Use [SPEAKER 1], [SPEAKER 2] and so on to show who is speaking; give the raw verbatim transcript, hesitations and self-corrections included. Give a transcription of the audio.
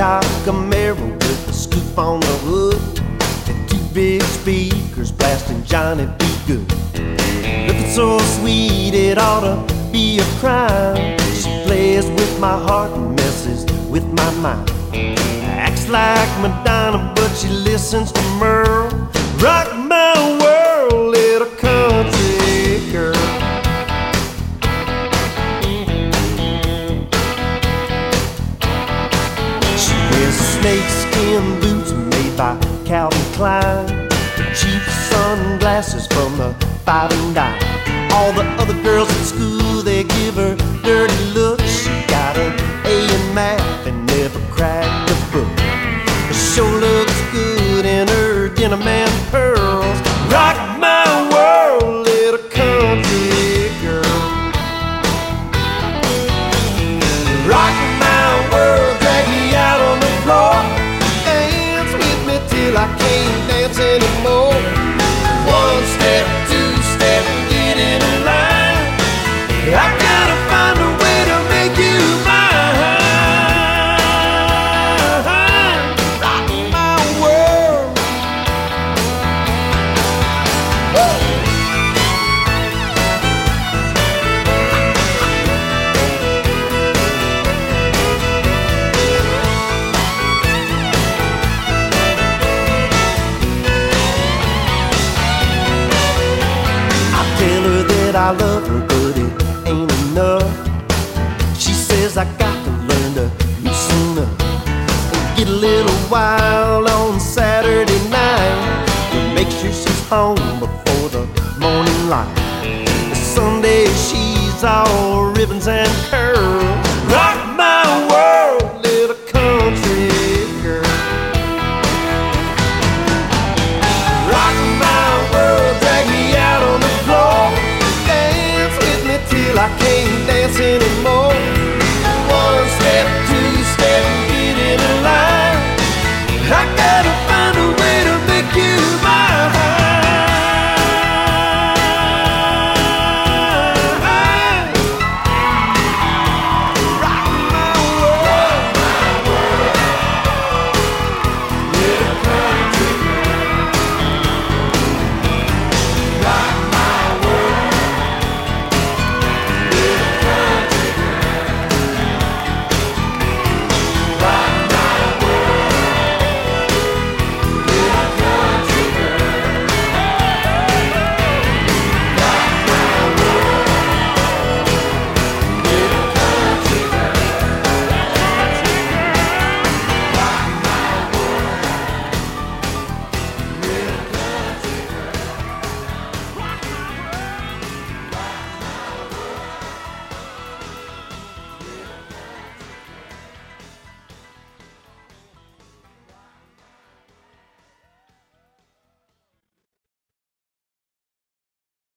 [SPEAKER 1] top Camaro with a scoop on the hood, and two big speakers blasting Johnny B. Good. Looking so sweet it ought to be a crime. She plays with my heart and messes with my mind. Acts like Madonna, but she listens to Merle. Rock my world, little country girl. She wears snakeskin boots made by Calvin Klein, cheap sunglasses from the five and dime. All the other girls at school, they give her dirty looks. She got an A in math and never cracked a book. But sure looks good in her denim and pearls. Rock my world, little country girl. Rock my world, drag me out on the floor. Dance with me till I can't dance anymore. One step, two step, get in line. I gotta find a way to make you mine. Rock my world. Woo! Tell her that I love her, but it ain't enough. She says I got to learn to loosen up and get a little wild on Saturday night, to make sure she's home before the morning light. Sunday she's all ribbons and curls. Rock my world, little country girl. Rock my world, drag me out on the floor. Dance with me till I can't